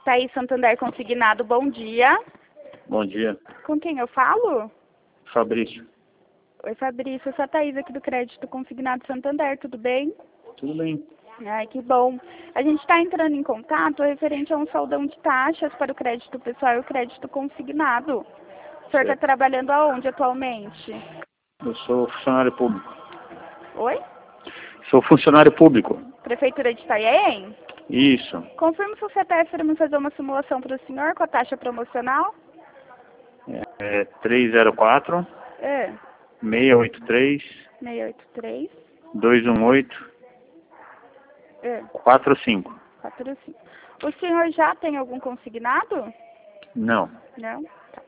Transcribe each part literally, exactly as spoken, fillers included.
Thaís Santander Consignado, bom dia. Bom dia. Com quem eu falo? Fabrício. Oi, Fabrício, eu sou a Thaís aqui do Crédito Consignado Santander, tudo bem? Tudo bem. Ai, que bom. A gente está entrando em contato referente a um saldão de taxas para o crédito pessoal e o crédito consignado. O senhor está trabalhando aonde atualmente? Eu sou funcionário público. Oi? Sou funcionário público. Prefeitura de Itanhaém? Isso. Confirme se o C P F para me fazer uma simulação para o senhor com a taxa promocional. É três zero quatro, É. seis oito três, seis oito três. dois um oito, É. quatro cinco. quatro cinco. O senhor já tem algum consignado? Não. Não? Tá.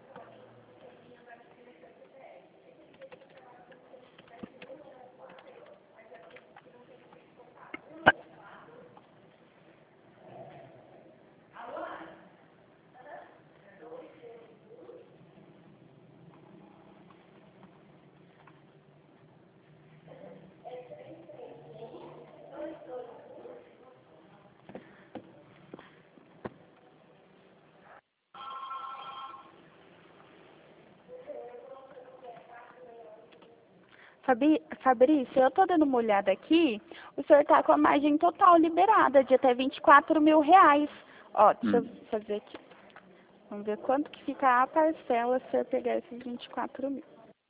Fabi, Fabrício, eu estou dando uma olhada aqui, o senhor está com a margem total liberada de até vinte e quatro mil reais. Ó, deixa Hum. eu fazer aqui. Vamos ver quanto que fica a parcela se o senhor pegar esses vinte e quatro mil.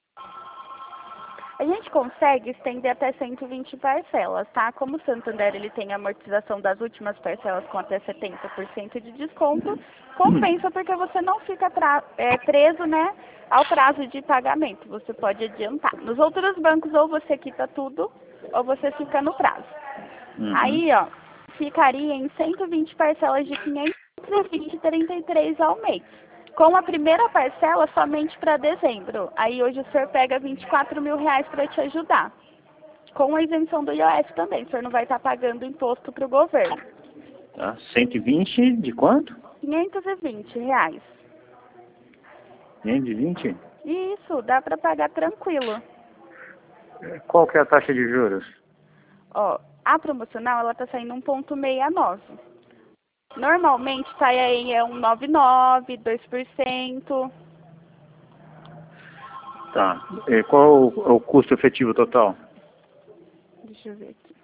A gente consegue estender até cento e vinte parcelas, tá? Como o Santander ele tem a amortização das últimas parcelas com até setenta por cento de desconto, compensa porque você não fica pra, é, preso, né, ao prazo de pagamento. Você pode adiantar. Nos outros bancos, ou você quita tudo, ou você fica no prazo. Uhum. Aí, ó, ficaria em cento e vinte parcelas de quinhentos e vinte e trinta e três ao mês. Com a primeira parcela somente para dezembro. Aí hoje o senhor pega vinte e quatro mil reais para te ajudar. Com a isenção do I O F também. O senhor não vai estar pagando imposto para o governo. Tá. cento e vinte de quanto? quinhentos e vinte reais. quinhentos e vinte? Isso, dá para pagar tranquilo. Qual que é a taxa de juros? Ó, a promocional ela tá saindo um vírgula sessenta e nove. Normalmente sai aí é um vírgula noventa e nove, dois por cento. Tá. E qual é o custo efetivo total? Deixa eu ver aqui.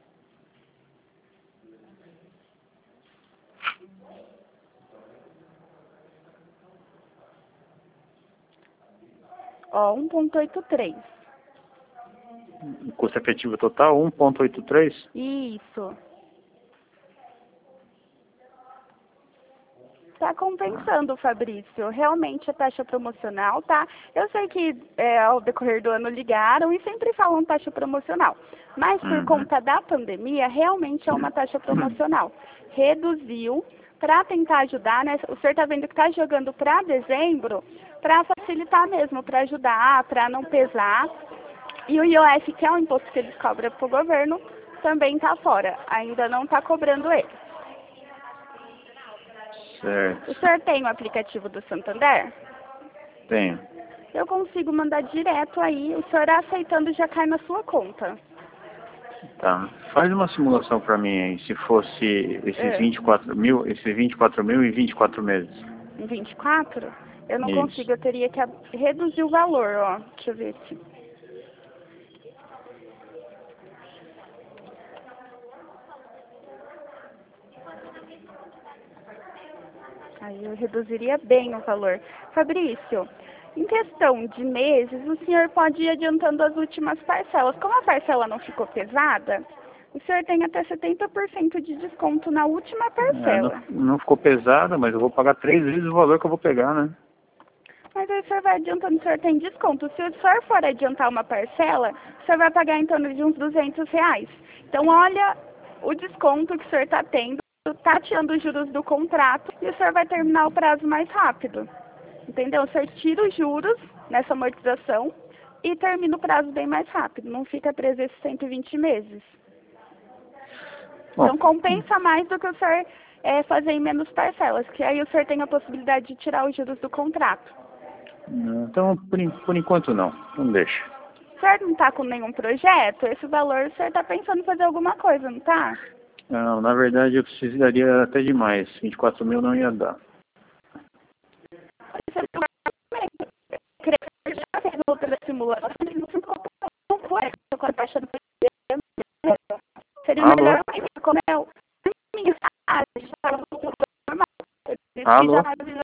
Ó, um vírgula oitenta e três. O custo efetivo total, um vírgula oitenta e três? Isso. Tá compensando, Fabrício. Realmente a taxa promocional, tá? Eu sei que é, ao decorrer do ano ligaram e sempre falam taxa promocional. Mas por Uhum. conta da pandemia, realmente é uma taxa promocional. Reduziu para tentar ajudar, né? O senhor tá vendo que tá jogando para dezembro para facilitar mesmo, para ajudar, para não pesar. E o I O F, que é um imposto que eles cobram para o governo, também tá fora. Ainda não tá cobrando ele. Certo. O senhor tem o aplicativo do Santander? Tenho. Eu consigo mandar direto aí, o senhor aceitando já cai na sua conta. Tá. Faz uma simulação para mim aí, se fosse esses É. vinte e quatro mil, esses vinte e quatro mil em vinte e quatro meses. Em vinte e quatro? Eu não Isso. consigo, eu teria que reduzir o valor, ó. Deixa eu ver aqui. Aí eu reduziria bem o valor. Fabrício, em questão de meses, o senhor pode ir adiantando as últimas parcelas. Como a parcela não ficou pesada, o senhor tem até setenta por cento de desconto na última É, parcela. não, não ficou pesada, mas eu vou pagar três vezes o valor que eu vou pegar, né? Mas aí o senhor vai adiantando, o senhor tem desconto. Se o senhor for adiantar uma parcela, o senhor vai pagar em torno de uns duzentos reais. Então, olha o desconto que o senhor está tendo, está tirando os juros do contrato e o senhor vai terminar o prazo mais rápido. Entendeu? O senhor tira os juros nessa amortização e termina o prazo bem mais rápido. Não fica preso esses cento e vinte meses. Bom, Então, compensa mais do que o senhor é, fazer em menos parcelas, que aí o senhor tem a possibilidade de tirar os juros do contrato. então, por, en- por enquanto não. Não deixa. O senhor não está com nenhum projeto? Esse valor o senhor está pensando em fazer alguma coisa, não está? Não, na verdade eu precisaria até de mais. vinte e quatro mil não ia dar. Já fez outra simulação, não foi com a taxa do seria Alô? melhor como é o mensagem, já normal. Alô? Já